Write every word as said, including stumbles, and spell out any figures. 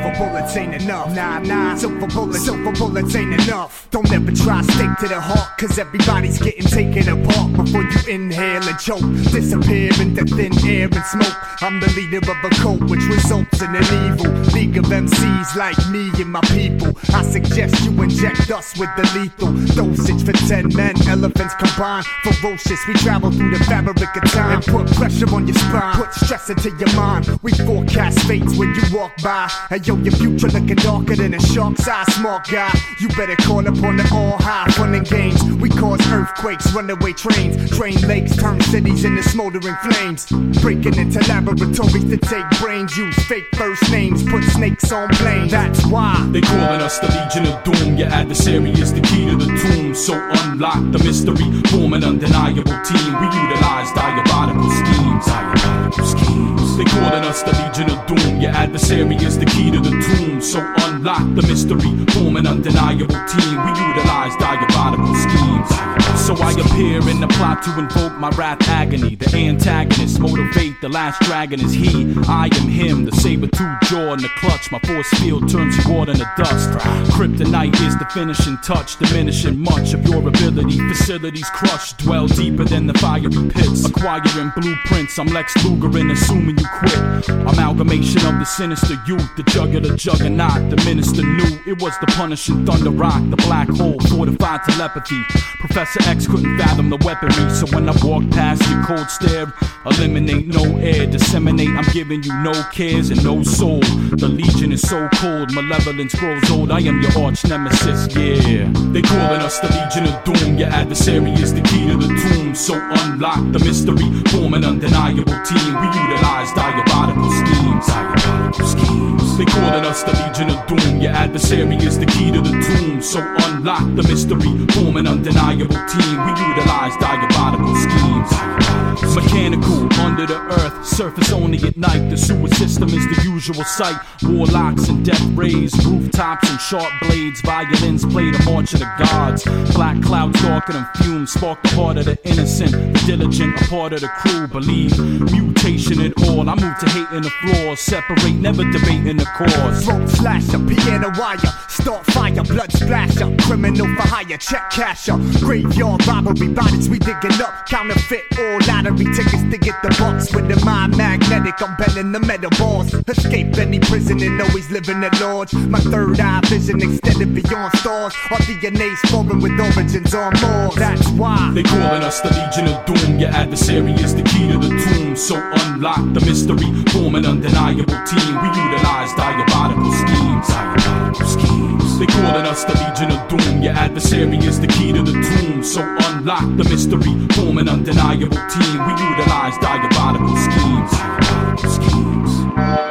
Silver bullets ain't enough. Nah, nah, silver bullets, silver bullets ain't enough. Don't ever try stake to the heart, cause everybody's getting taken apart before you inhale and choke. Disappear into thin air and smoke. I'm the leader of a cult which results in an evil league of M Cs like me and my people. I suggest you inject us with the lethal dosage for ten men. Elephants combined, ferocious. We travel through the fabric of time and put pressure on your spine, put stress into your mind. We forecast fates when you walk by. And yo, your future looking darker than a shark's eye. Smart guy, you better call upon the all high fun and games. We cause earthquakes, runaway trains, drain lakes, turn cities into smoldering flames. Breaking into laboratories to take brains, use fake first names, put snakes on planes. That's why they calling us the Legion of Doom. Your adversary is the key to the tomb. So unlock the mystery, form an undeniable team. We utilize diabolical schemes. Diabolical schemes. They calling us the Legion of Doom. Your adversary is the key to the tomb. So unlock the mystery, form an undeniable team. We utilize diabolical schemes. So I appear in the plot to invoke my wrath agony. The antagonist motivate, the last dragon is he. I am him, the saber-tooth jaw in the clutch. My force field turns you all into dust. Kryptonite is the finishing touch, diminishing much of your ability. Facilities crushed, dwell deeper than the fiery pits. Acquiring blueprints, I'm Lex Luger and assuming you quit. Amalgamation of the sinister youth, the jugular juggernaut. The minister knew it was the punishing thunder rock. The black hole, fortified telepathy. Professor X couldn't fathom the weaponry, so when I walk past your cold stare, eliminate no air, disseminate, I'm giving you no cares and no soul. The Legion is so cold, malevolence grows old, I am your arch nemesis, yeah. They calling us the Legion of Doom. Your adversary is the key to the tomb. So unlock the mystery, form an undeniable team. We utilize diabolical schemes. Diabolical schemes. They calling us the Legion of Doom. Your adversary is the key to the tomb. So unlock the mystery, form an undeniable team. We utilize diabolical schemes. Mechanical, under the earth, surface only at night. The sewer system is the usual sight. Warlocks and death rays, rooftops and sharp blades. Violins play the march of the gods. Black clouds darker than fumes, spark the heart of the innocent. The diligent, a part of the crew, believe mutation in all. I move to hate in the floor, separate, never debate in the cause. Throat slasher, piano wire, start fire, blood splasher, criminal for hire, check casher, graveyard robbery, bodies we digging up, counterfeit all lottery tickets to get the bucks. With the mind magnetic, I'm bending the metal bars. Escape any prison and always living at large. My third eye vision extended beyond stars. Our D N A's foreign with origins on Mars. That's why they calling us the Legion of Doom. Your adversary is the key to the tomb. So unlock the mystery, form an undeniable team. We utilize diabolical schemes. Diabolical schemes. They calling us the Legion of Doom. Your adversary is the key to the tomb. So unlock the mystery, form an undeniable team. We utilize diabolical schemes. Diabolical schemes.